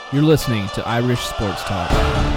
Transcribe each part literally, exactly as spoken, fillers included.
You're listening to Irish Sports Talk.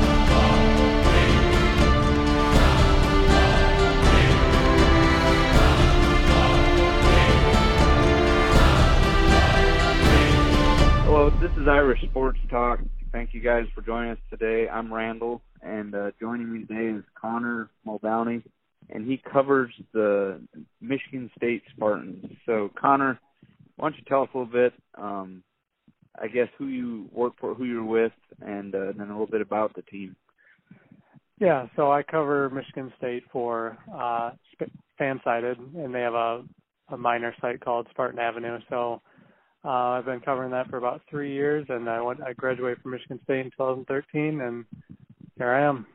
Hello, this is Irish Sports Talk. Thank you guys for joining us today. I'm Randall, and uh, joining me today is Connor Muldowney, and he covers the Michigan State Spartans. So, Connor, why don't you tell us a little bit, um, I guess, who you work for, who you're with, and uh, then a little bit about the team. Yeah, so I cover Michigan State for uh, Fansided, and they have a, a minor site called Spartan Avenue. So uh, I've been covering that for about three years, and I went I graduated from Michigan State in twenty thirteen, and here I am.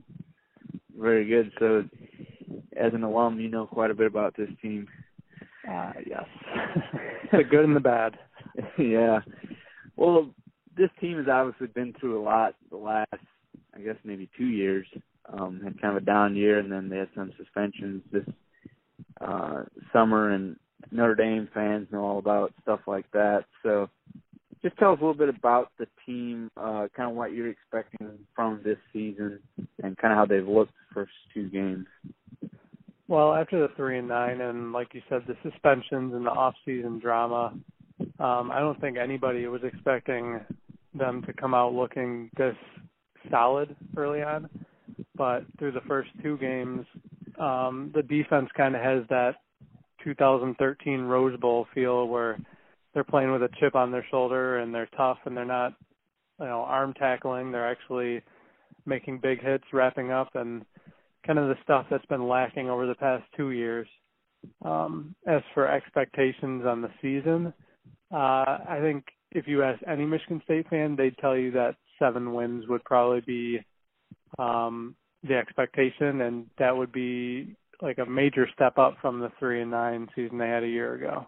Very good. So, as an alum, you know quite a bit about this team. Uh, yes, the good and the bad. Yeah. Well, this team has obviously been through a lot the last, I guess, maybe two years. Um, had kind of a down year, and then they had some suspensions this uh, summer, and Notre Dame fans know all about stuff like that. So just tell us a little bit about the team, uh, kind of what you're expecting from this season, and kind of how they've looked the first two games. Well, after the three and nine, and like you said, the suspensions and the off-season drama, um, I don't think anybody was expecting them to come out looking this solid early on. But through the first two games, um, the defense kind of has that two thousand thirteen Rose Bowl feel where they're playing with a chip on their shoulder and they're tough and they're not, you know, arm tackling. They're actually making big hits, wrapping up, and kind of the stuff that's been lacking over the past two years. Um, as for expectations on the season, uh, I think if you ask any Michigan State fan, they'd tell you that seven wins would probably be um, the expectation, and that would be like a major step up from the three and nine season they had a year ago.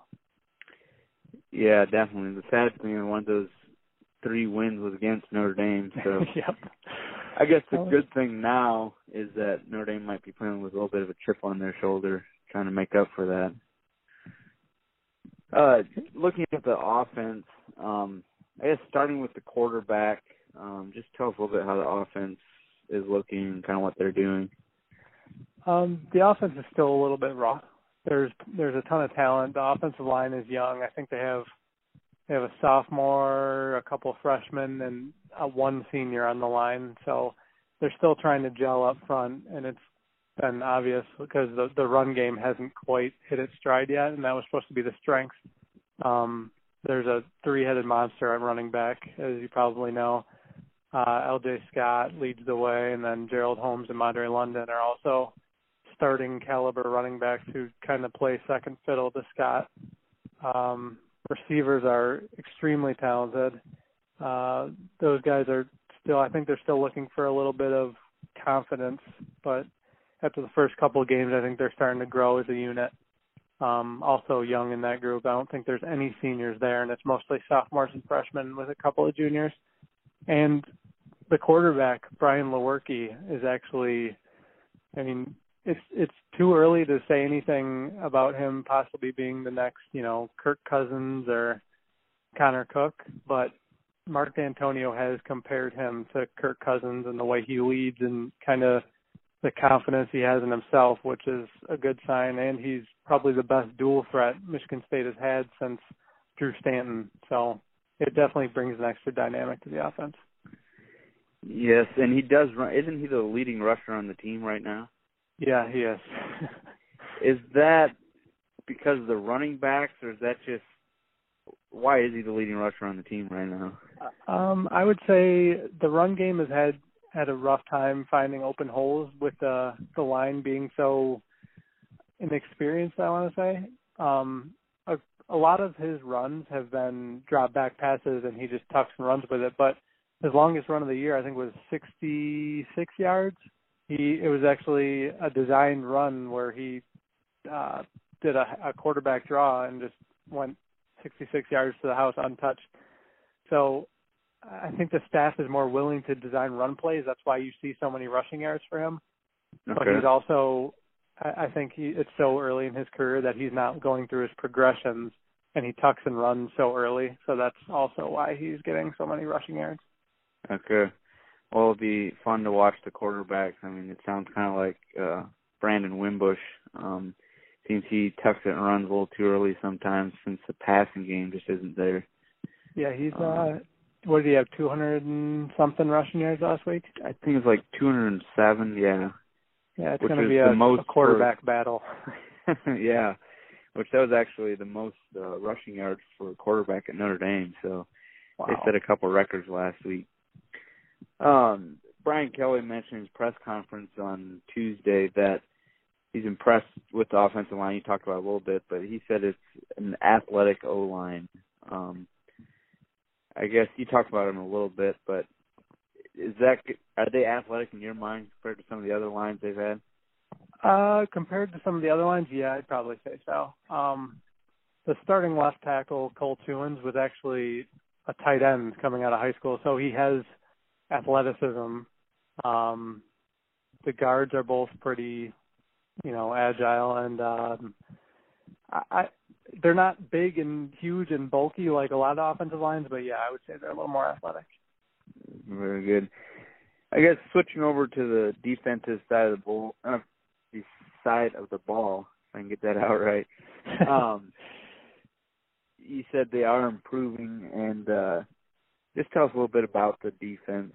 Yeah, definitely. The sad thing, one of those three wins was against Notre Dame. So Yep. I guess the good thing now is that Notre Dame might be playing with a little bit of a chip on their shoulder, trying to make up for that. Uh, looking at the offense, um, I guess starting with the quarterback, um, just tell us a little bit how the offense is looking, kind of what they're doing. Um, the offense is still a little bit raw. There's there's a ton of talent. The offensive line is young. I think they have they have a sophomore, a couple of freshmen, and a one senior on the line. So they're still trying to gel up front, and it's been obvious because the the run game hasn't quite hit its stride yet, and that was supposed to be the strength. Um, there's a three-headed monster at running back, as you probably know. Uh, L J Scott leads the way, and then Gerald Holmes and Madre London are also starting caliber running backs who kind of play second fiddle to Scott. Um, receivers are extremely talented. Uh, those guys are still, I think they're still looking for a little bit of confidence, but after the first couple of games, I think they're starting to grow as a unit. Um, also young in that group. I don't think there's any seniors there, and it's mostly sophomores and freshmen with a couple of juniors. And the quarterback, Brian Lewerke, is actually, I mean, it's it's too early to say anything about him possibly being the next, you know, Kirk Cousins or Connor Cook, but Mark D'Antonio has compared him to Kirk Cousins and the way he leads and kind of the confidence he has in himself, which is a good sign, and he's probably the best dual threat Michigan State has had since Drew Stanton, so it definitely brings an extra dynamic to the offense. Yes, and he does run. Isn't he the leading rusher on the team right now? Yeah, he is. Is that because of the running backs, or is that just why is he the leading rusher on the team right now? Um, I would say the run game has had, had a rough time finding open holes with the the line being so inexperienced, I want to say. Um, a, a lot of his runs have been drop back passes, and he just tucks and runs with it, but his longest run of the year, I think, was sixty-six yards. He it was actually a designed run where he uh, did a, a quarterback draw and just went sixty-six yards to the house untouched. So I think the staff is more willing to design run plays. That's why you see so many rushing yards for him. Okay. But he's also, I think he, it's so early in his career that he's not going through his progressions, and he tucks and runs so early. So that's also why he's getting so many rushing yards. Okay. Well, it'll be fun to watch the quarterbacks. I mean, it sounds kind of like uh, Brandon Wimbush. Um, seems he tucks it and runs a little too early sometimes since the passing game just isn't there. Yeah, he's, um, uh, what did he have, two hundred and something rushing yards last week? I think it's like two hundred seven, yeah. Yeah, it's Which going to is be the a, most a quarterback for, battle. yeah, which that was actually the most uh, rushing yards for a quarterback at Notre Dame. So Wow. they set a couple records last week. Um, Brian Kelly mentioned in his press conference on Tuesday that he's impressed with the offensive line. You talked about it a little bit, but he said it's an athletic O-line. Um, I guess you talked about him a little bit, but is that are they athletic in your mind compared to some of the other lines they've had? Uh, compared to some of the other lines, yeah, I'd probably say so. Um, the starting left tackle, Cole Tuins, was actually a tight end coming out of high school, so he has athleticism. Um, the guards are both pretty, you know, agile, and um, I, I, they're not big and huge and bulky like a lot of offensive lines, but yeah, I would say they're a little more athletic. Very good. I guess switching over to the defensive side of the ball, uh, the side of the ball, if I can get that out right. Um, you said they are improving, and uh, just tell us a little bit about the defense.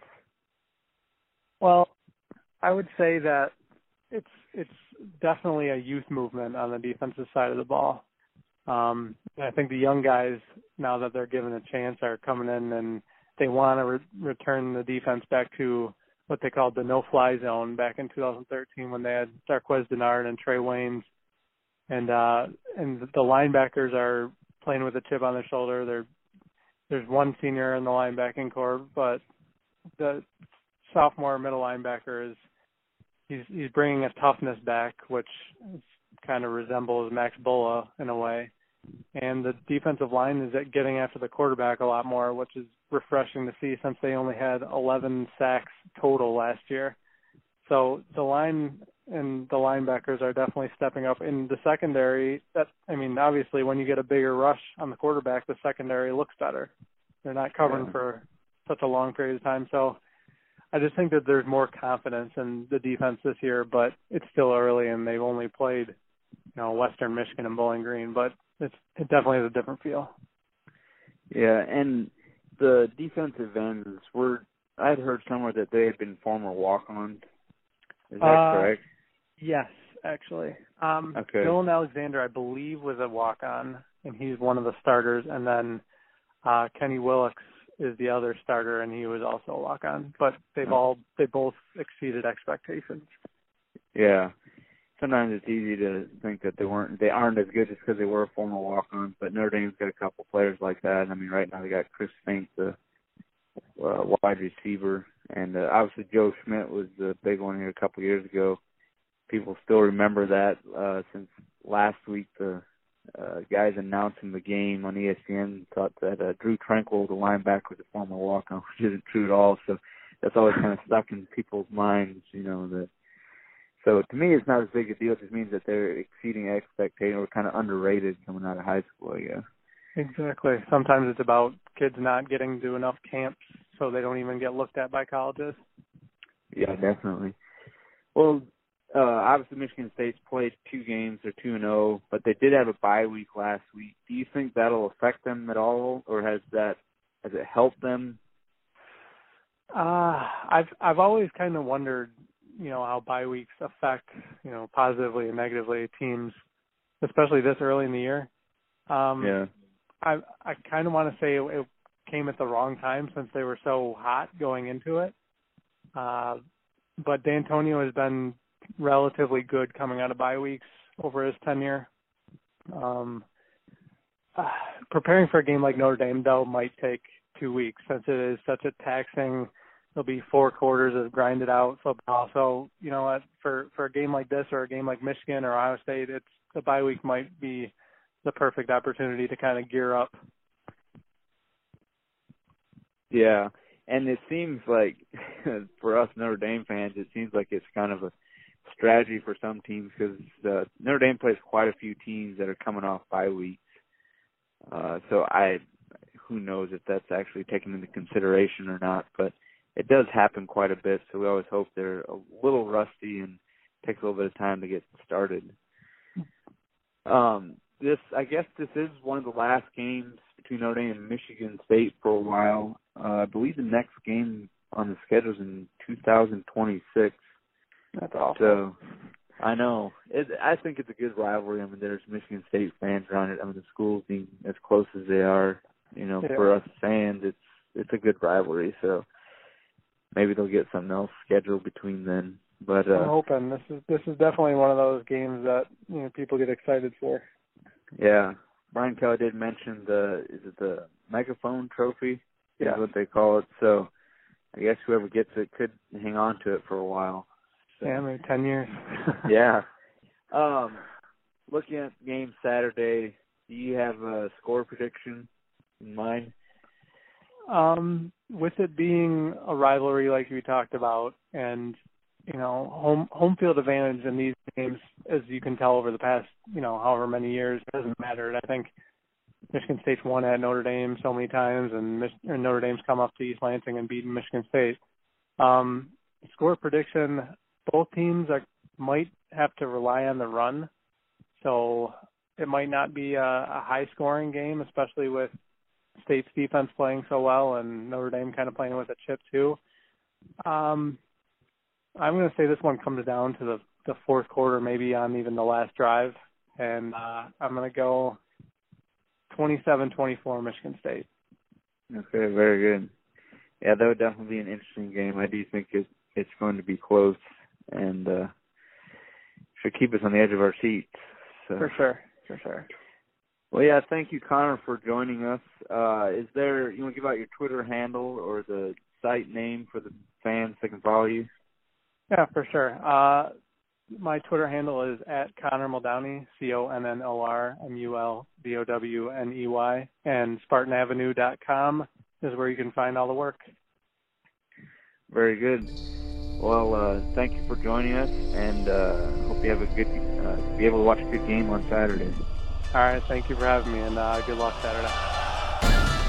Well, I would say that it's it's definitely a youth movement on the defensive side of the ball. Um, and I think the young guys, now that they're given a chance, are coming in and they want to re- return the defense back to what they called the no-fly zone back in two thousand thirteen when they had Darqueze Dennard and Trey Waynes. And uh, and the linebackers are playing with a chip on their shoulder. They're, there's one senior in the linebacking corps, but the sophomore middle linebacker is he's he's bringing a toughness back, which kind of resembles Max Bulla in a way. And the defensive line is getting after the quarterback a lot more, which is refreshing to see since they only had eleven sacks total last year. So the line and the linebackers are definitely stepping up. In the secondary, that I mean, obviously when you get a bigger rush on the quarterback, the secondary looks better. They're not covering Yeah. for such a long period of time. So I just think that there's more confidence in the defense this year, but it's still early and they've only played, you know, Western Michigan and Bowling Green, but it's it definitely is a different feel. Yeah, and the defensive ends were, I'd heard somewhere that they had been former walk-ons. Is that uh, correct? Yes, actually. Um, Okay. Dylan Alexander, I believe, was a walk-on, and he's one of the starters. And then uh, Kenny Willix is the other starter, and he was also a walk-on. But they've Oh. all they both exceeded expectations. Yeah. Sometimes it's easy to think that they weren't, they aren't as good just because they were a former walk-on. But Notre Dame's got a couple players like that. I mean, right now they got Chris Fink, the uh, wide receiver, and uh, obviously Joe Schmidt was the big one here a couple years ago. People still remember that uh, since last week the uh, guys announcing the game on E S P N thought that uh, Drew Tranquil, the linebacker, was a former walk-on, which isn't true at all. So that's always kind of stuck in people's minds, you know. That so to me, it's not as big a deal. It just means that they're exceeding expectations or kind of underrated coming out of high school, I guess. Exactly. Sometimes it's about kids not getting to enough camps, so they don't even get looked at by colleges. Yeah, definitely. Well, uh, obviously Michigan State's played two games. They're two and zero, but they did have a bye week last week. Do you think that'll affect them at all, or has that has it helped them? Uh, I've I've always kind of wondered, you know, how bye weeks affect, you know, positively and negatively teams, especially this early in the year. Um, Yeah. I I kind of want to say it, it came at the wrong time since they were so hot going into it. Uh, but D'Antonio has been relatively good coming out of bye weeks over his tenure. Um, uh, preparing for a game like Notre Dame, though, might take two weeks since it is such a taxing. There'll be four quarters of grinded out football. So, you know what, for, for a game like this or a game like Michigan or Ohio State, it's the bye week might be the perfect opportunity to kind of gear up. Yeah, and it seems like for us Notre Dame fans, it seems like it's kind of a strategy for some teams because uh, Notre Dame plays quite a few teams that are coming off bye weeks. Uh, so I, who knows if that's actually taken into consideration or not. But it does happen quite a bit. So we always hope they're a little rusty and takes a little bit of time to get started. Um, this, I guess, this is one of the last games between Notre Dame and Michigan State for a while. Uh, I believe the next game on the schedule is in two thousand twenty-six. That's awesome. So, I know. It, I think it's a good rivalry. I mean, there's Michigan State fans around it. I mean, the schools being as close as they are, you know, yeah. for us fans, it's it's a good rivalry. So maybe they'll get something else scheduled between then. But uh, I'm hoping this is this is definitely one of those games that, you know, people get excited for. Yeah, Brian Kelly did mention the is it the Megaphone Trophy? Yeah, is what they call it. So I guess whoever gets it could hang on to it for a while. So, yeah, maybe ten years. yeah. Um, looking at game Saturday, do you have a score prediction in mind? Um, with it being a rivalry like we talked about, and you know, home home field advantage in these games, as you can tell over the past, you know, however many years, it hasn't mattered. I think Michigan State's won at Notre Dame so many times, and, Mich- and Notre Dame's come up to East Lansing and beaten Michigan State. Um, score prediction, both teams are, might have to rely on the run, so it might not be a, a high-scoring game, especially with State's defense playing so well and Notre Dame kind of playing with a chip too. Um, I'm going to say this one comes down to the, the fourth quarter, maybe on even the last drive, and uh, I'm going to go twenty-seven twenty-four Michigan State. Okay, very good. Yeah, that would definitely be an interesting game. I do think it, it's going to be close and uh, should keep us on the edge of our seats. So. For sure, for sure. Well, yeah, thank you, Connor, for joining us. Uh, is there, you want to give out your Twitter handle or the site name for the fans that can follow you? Yeah, for sure. Uh, my Twitter handle is at Connor Muldowney, C O N N O R M U L D O W N E Y, and Spartan Avenue dot com is where you can find all the work. Very good. Well, uh, thank you for joining us, and uh, hope you have a good, uh, be able to watch a good game on Saturday. All right, thank you for having me, and uh, good luck Saturday.